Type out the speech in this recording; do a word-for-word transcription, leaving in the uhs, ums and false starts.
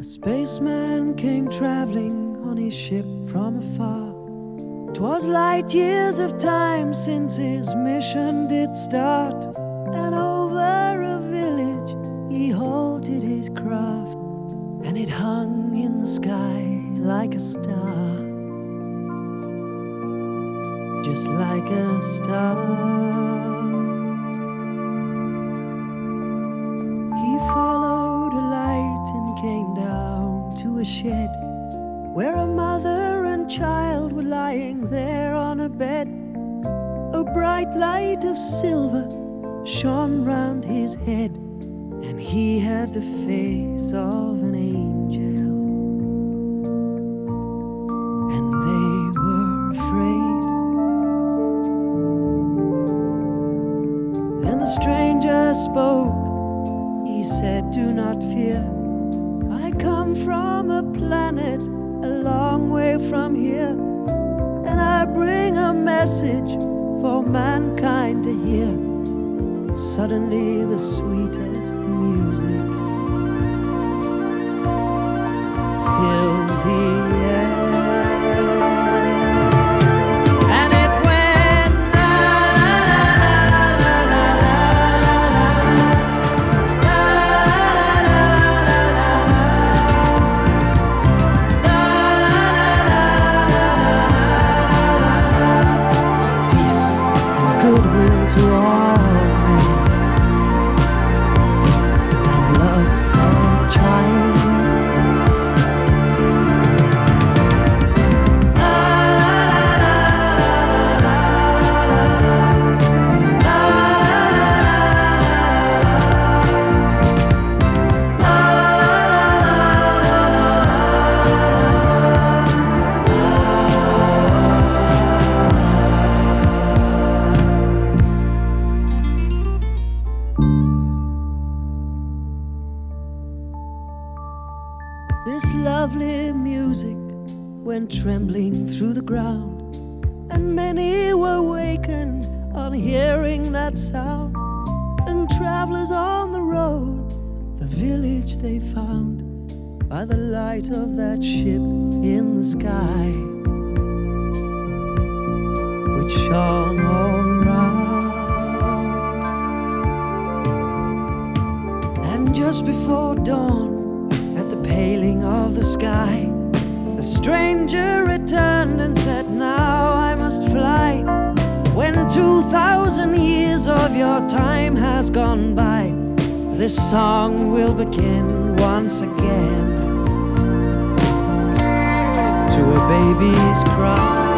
A spaceman came traveling on his ship from afar. 'Twas light years of time since his mission did start, and over a village he halted his craft, and it hung in the sky like a star, just like a star. He followed a light and came down to a shed where a mother and child were lying there on a bed. A bright light of silver shone round his head, and he had the face of an angel. And they were afraid. Then the stranger spoke. He said, "Do not fear. I come from a planet a long way from here, and I bring a message for mankind to hear." And suddenly the sweetest music filled the air, and it went la la la la la goodwill to all men, and love for the child. La, la, la, la, This lovely music went trembling through the ground, and many were wakened on hearing that sound. And travelers on the road, the village they found by the light of that ship in the sky, which shone all round. And just before dawn, at the paling of the sky, the stranger returned and said, "Now I must fly. When two thousand years of your time has gone by, this song will begin once again, to a baby's cry."